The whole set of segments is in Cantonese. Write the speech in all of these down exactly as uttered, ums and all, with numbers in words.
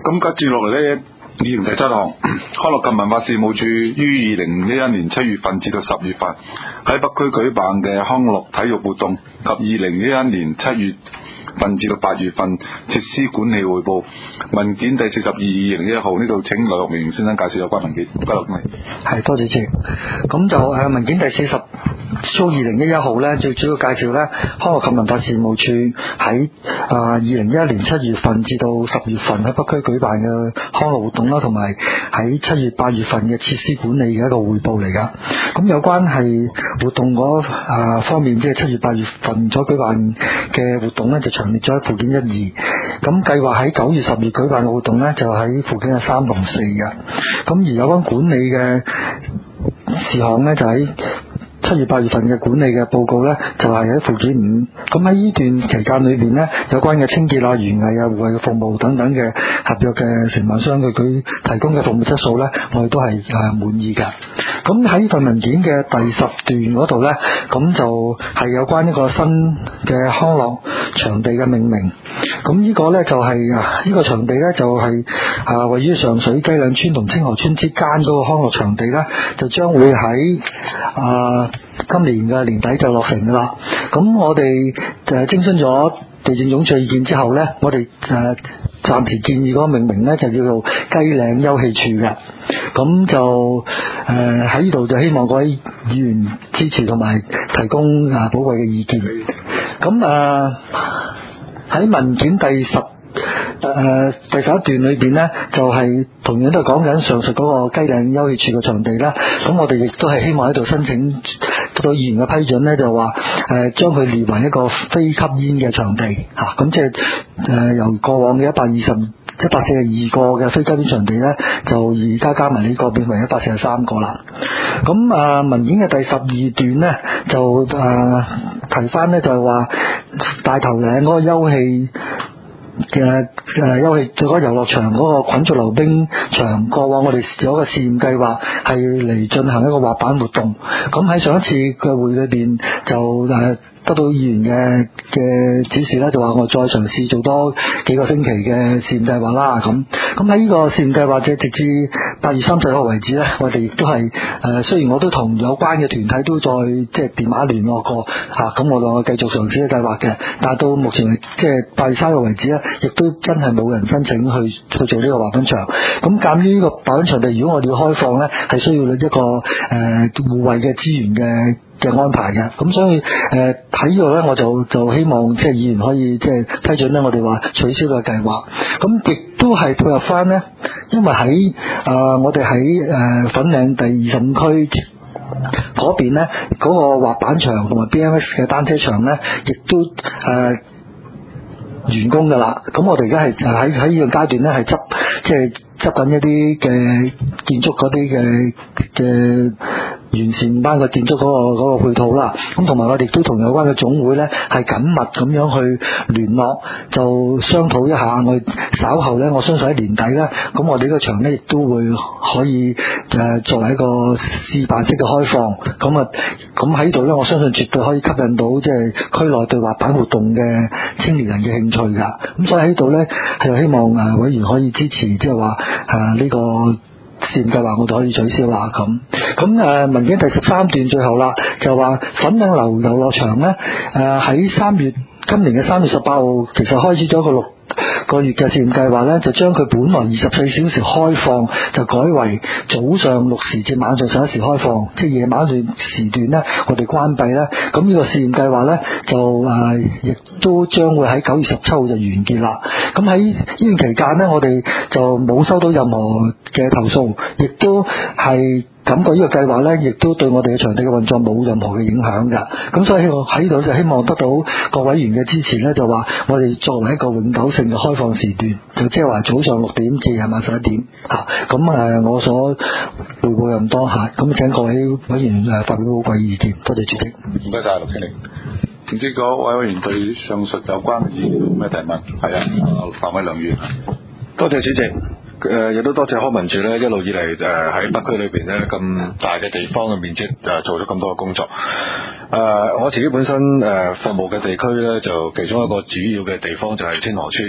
咁跟住落嚟咧，議員第七項，康樂及文化事務處於二零一一年七月份至到十月份喺北區舉辦嘅康樂體育活動及二零一一年七月份至到八月份設施管理匯報文件第四十二二零一號，呢度請劉玉明先生介紹有關文件。唔該，劉經理。 係，多謝謝。咁就誒、呃、文件第四十蘇二零一一號咧，最主要介紹咧康樂及文化事務處喺啊二零一一年七月份至到十月份喺北區舉辦嘅康樂活動啦，同埋喺七月八月份嘅設施管理嘅一個匯報嚟噶。咁有關係活動嗰啊方面，即係七月八月份所舉辦嘅活動咧，就詳列咗喺附件一二。咁計劃喺九月十月舉辦嘅活動咧，就喺附件嘅三同四嘅。咁而有關管理嘅事項咧，就喺七月八月份嘅管理嘅報告呢，就係喺附件五。咁喺呢段期間裏邊呢，有關嘅清潔啊、園藝啊、戶外嘅服務等等嘅合約嘅承辦商嘅佢提供嘅服務質素呢，我哋都係誒滿意嘅。咁喺呢份文件嘅第十段嗰度呢，咁就係有關一個新嘅康樂場地嘅命名。咁呢個呢，就係、是、呢、這個場地呢，就係、是、啊位於上水雞嶺村同清河村之間嗰個康樂場地呢，就將會喺啊今年嘅年底就落成噶啦。咁我哋誒徵詢咗地政總署意見之後呢，我哋誒暫時建議嗰個命名呢，就叫做雞嶺休憩處嘅。咁就誒喺呢度就希望各位議員支持同埋提供誒寶貴嘅意見。咁誒喺文件第十誒、呃、第十一段裏邊呢，就係、是、同樣都係講緊上述嗰個雞嶺休憩處嘅場地啦。咁我哋亦都係希望喺度申請得到議員嘅批准呢，就話誒將佢列為一個非吸煙嘅場地嚇。咁、啊、即係誒、呃、由過往嘅一百二十一百四十二個嘅非吸煙場地呢，就而家加埋呢個變為一百四十三個啦。咁啊、呃、文件嘅第十二段呢，就誒、呃、提翻呢，就係話大頭嶺嗰個休憩嘅誒休憩嗰個遊樂場嗰個滾軸溜冰場，過往我哋有一個試驗計劃係嚟進行一個滑板活動。咁喺上一次嘅會裏邊就誒得到議員嘅嘅指示咧，就話我再嘗試做多幾個星期嘅試驗計劃啦。咁咁喺呢個試驗計劃即係直至八月三十號為止咧，我哋亦都係誒雖然我都同有關嘅團體都再即係電話聯絡過嚇，咁、啊、我哋我繼續嘗試嘅計劃嘅，但係到目前即係八月三號為止咧，亦都真係冇人申請去去做呢個滑板場。咁鑑於呢個滑板場地，如果我哋要開放咧，係需要一個誒互惠嘅資源嘅嘅安排嘅。咁所以誒喺呢度咧，我就就希望即係議員可以即係批准咧，我哋話取消個計劃。咁亦都係配合翻咧，因為喺誒、呃、我哋喺誒粉嶺第二十五區嗰邊咧，嗰、那個滑板場同埋 B M X 嘅單車場咧，亦都誒、呃、完工噶啦。咁我哋而家係喺喺呢個階段咧，係執即係執緊一啲嘅建築嗰啲嘅嘅完善翻個建築嗰、那個嗰、那個配套啦。咁同埋我哋都同有關嘅總會咧係緊密咁樣去聯絡，就商討一下。我稍後咧，我相信喺年底咧，咁我哋呢個場咧亦都會可以誒、呃、作為一個試辦式嘅開放。咁啊，咁喺度咧，我相信絕對可以吸引到即係區內對滑板活動嘅青年人嘅興趣噶。咁所以喺度咧係希望誒、呃、委員可以支持，即係話誒呢個試驗計劃我哋可以取消啦。咁咁誒文件第十三段最後啦，就話粉嶺流遊樂場咧誒喺三月今年嘅三月十八號，其實開始咗個六個月嘅試驗計劃咧，就將佢本來二十四小時開放，就改為早上六時至晚上十一時開放，即係夜晚段時段咧，我哋關閉咧。咁呢個試驗計劃咧，就誒亦、呃、都將會喺九月十七號就完結啦。咁喺呢段期間咧，我哋就冇收到任何嘅投訴，亦都係感覺呢個計劃咧，亦都對我哋嘅場地嘅運作冇任何嘅影響㗎。咁所以我喺度就希望得到各位議員嘅支持咧，就話我哋作為一個永久性嘅開放時段，就即係話早上六點至夜晚十一點嚇。咁、啊、誒，我所彙報咁多嚇，咁、啊、請各位委員誒發表寶貴意見。多謝主席。 唔該晒，陸經理。唔知嗰位委員對上述有關嘅議員有咩提問？係啊，范偉良議員。 多謝主席。誒亦、呃、都多謝康文署咧，一路以嚟誒喺北區裏邊咧咁大嘅地方嘅面積誒、呃、做咗咁多嘅工作。誒、呃、我自己本身誒、呃、服務嘅地區咧，就其中一個主要嘅地方就係清河村。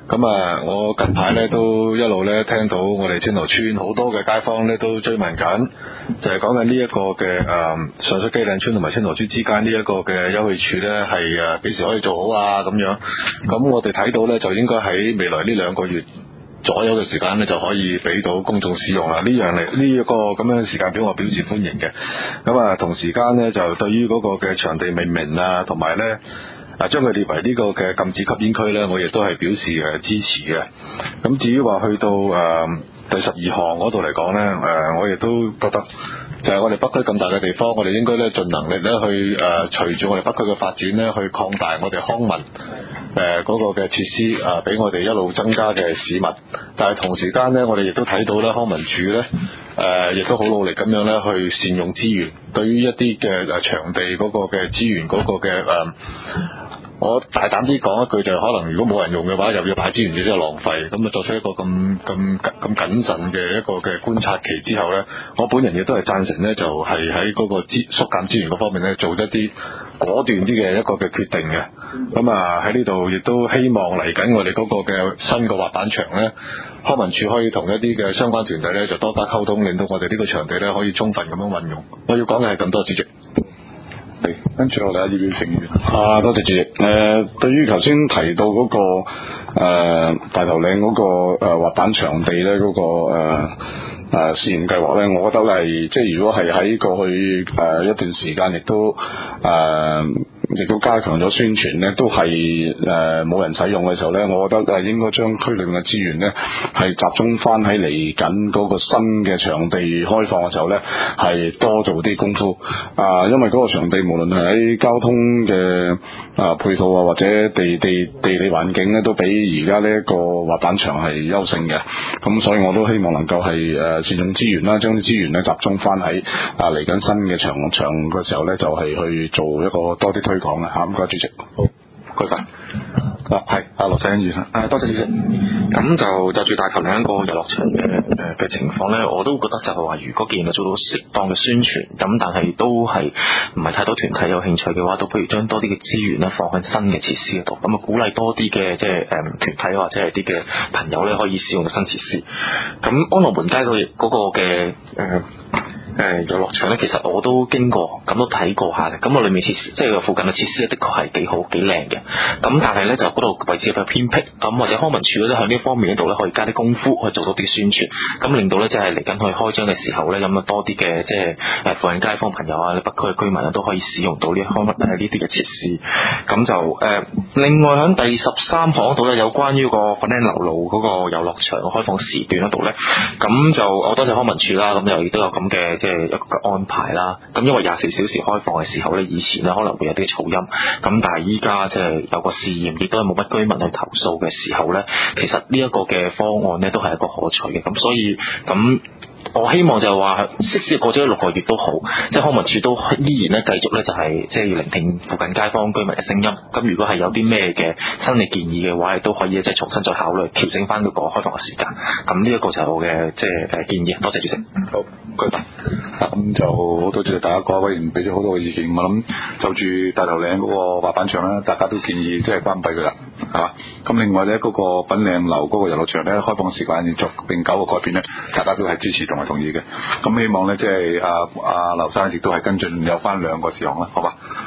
咁啊，我近排咧都一路咧聽到我哋青頭村好多嘅街坊咧都追問緊，就係講緊呢一個嘅誒、呃、上水雞嶺村同埋青頭村之間呢一個嘅休憩處咧係誒幾時可以做好啊咁樣。咁我哋睇到咧就應該喺未來呢兩個月左右嘅時間咧就可以俾到公眾使用啦。呢樣嚟呢一個咁樣嘅時間表我表示歡迎嘅。咁啊同時間咧就對於嗰個嘅場地命名啊同埋咧啊，將佢列為呢個嘅禁止吸煙區呢，我亦都係表示誒支持嘅。咁至於話去到誒、呃、第十二項嗰度嚟講呢，誒、呃、我亦都覺得就係我哋北區咁大嘅地方，我哋應該咧盡能力咧去誒、呃、隨住我哋北區嘅發展咧，去擴大我哋康文誒嗰、呃那個嘅設施啊，俾、呃、我哋一路增加嘅市民。但係同時間呢，我哋亦都睇到咧康文署呢。誒，亦、呃、都好努力咁樣咧，去善用資源。對於一啲嘅誒場地嗰個嘅資源嗰個嘅誒、呃，我大膽啲講一句就係、是，可能如果冇人用嘅話，又要擺資源，亦都係浪費。咁啊，作出一個咁咁咁謹慎嘅一個嘅觀察期之後咧，我本人亦都係贊成咧，就係喺嗰個資縮減資源嗰方面咧，做一啲果斷啲嘅一個嘅決定嘅。咁啊喺呢度亦都希望嚟緊我哋嗰個嘅新嘅滑板場咧。康文署可以同一啲嘅相關團體咧，就多加溝通，令到我哋呢個場地咧可以充分咁樣運用。我要講嘅係咁多，主席。 係，跟住落嚟啊，葉表成員。 啊，多謝主席。誒、呃，對於頭先提到嗰、那個、呃、大頭嶺嗰、那個、呃、滑板場地咧，嗰、那個誒。呃誒、呃、試驗計劃咧，我覺得係即係如果係喺過去誒、呃、一段時間，亦都誒亦、呃、都加強咗宣傳咧，都係誒冇人使用嘅時候咧，我覺得係應該將區裏面嘅資源咧係集中翻喺嚟緊嗰個新嘅場地開放嘅時候咧，係多做啲功夫啊、呃，因為嗰個場地無論係喺交通嘅啊、呃、配套啊，或者地地地理環境咧，都比而家呢一個滑板場係優勝嘅，咁所以我都希望能夠係誒。呃善用資源啦，將啲資源咧集中翻喺啊嚟緊新嘅場場嘅時候咧，就係、是、去做一個多啲推廣啦嚇。唔該主席， 好，唔該曬。啊，係啊，羅生議員啊，多謝主席。 咁就就住大頭嶺一個遊樂場嘅誒嘅情況咧，我都覺得就係話，如果既然係做到適當嘅宣傳，咁但係都係唔係太多團體有興趣嘅話，都不如將多啲嘅資源咧放喺新嘅設施度，咁啊鼓勵多啲嘅即係誒團體或者係啲嘅朋友咧可以使用新設施。咁安樂門街嗰嗰個嘅誒。呃誒遊樂場咧，其實我都經過，咁都睇過下嘅。咁我裏面設施，即係附近嘅設施咧，的確係幾好幾靚嘅。咁但係咧，就嗰度位置比較偏僻，咁或者康文署咧喺呢方面度咧，可以加啲功夫去做到啲宣傳，咁令到咧即係嚟緊去開張嘅時候咧，咁啊多啲嘅即係誒附近街坊朋友啊，北區嘅居民啊，都可以使用到呢康誒呢啲嘅設施。咁就誒、呃、另外喺第十三項度咧，有關於個粉嶺流路嗰個遊樂場嘅開放時段嗰度咧，咁就我多謝康文署啦，咁又亦都有咁嘅。即係一個嘅安排啦，咁因為廿四小時開放嘅時候咧，以前咧可能會有啲噪音，咁但係依家即係有個試驗，亦都係冇乜居民去投訴嘅時候咧，其實呢一個嘅方案咧都係一個可取嘅，咁所以咁。我希望就係話，即使過咗六個月都好，即係康文署都依然咧繼續咧就係即係要聆聽附近街坊居民嘅聲音。咁如果係有啲咩嘅新嘅建議嘅話，亦都可以即係重新再考慮調整翻嗰個開放嘅時間。咁呢一個就係我嘅即係誒建議。多謝主席。 好，唔該晒。咁就好多謝大家各位委員俾咗好多嘅意見。我諗就住大頭嶺嗰個滑板場咧，大家都建議即係關閉佢啦，係嘛？咁另外咧嗰個粉嶺樓嗰個遊樂場咧，開放時間要作並九個改變咧，大家都係支持同埋同意嘅。咁希望咧即係阿阿劉生亦都係跟進有翻兩個事項啦，好吧？